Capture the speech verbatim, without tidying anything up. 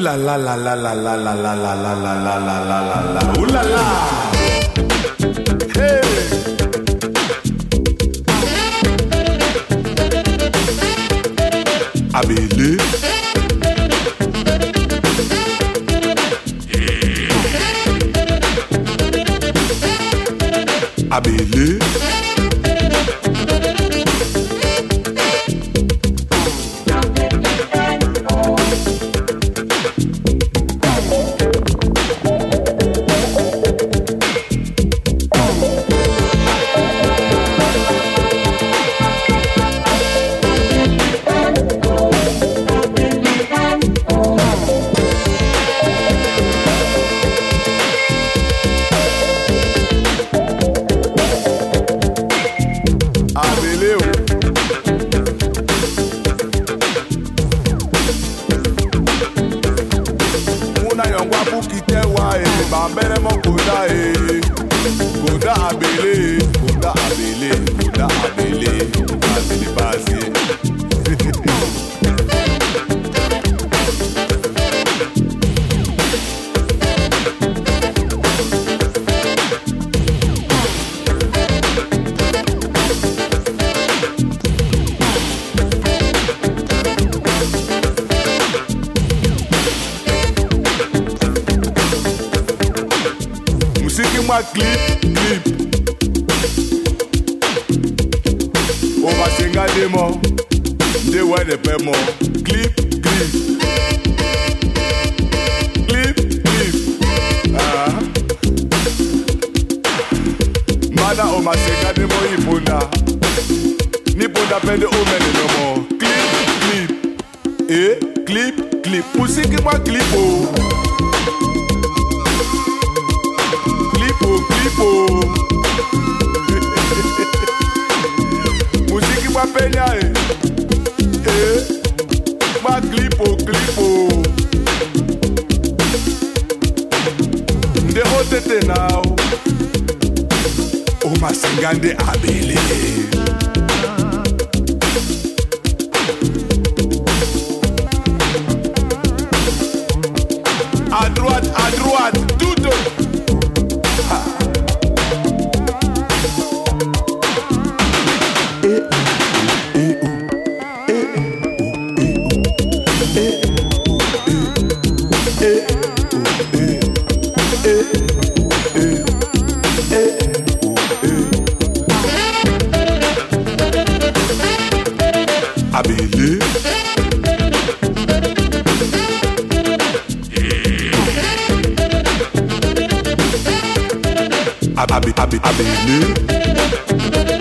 la la la la la la la la la la la la la la la la. Ooh la la. Hey. Abele. Abele. Clip, clip. On va s'engager des mots, des ouais des paiements. Clip, clip. Clip, clip. Ah. Mada on va s'engager des mots iponda. Ni ponda peine de omene no more. Clip, clip. Eh, clip, clip. Poussi qui moi clip oh. Clipo Musique ma peña eh Eh Ma clipo clipo Nde hotete now O masingande abele À droite, à droite, tout Abele. Abele. Abele.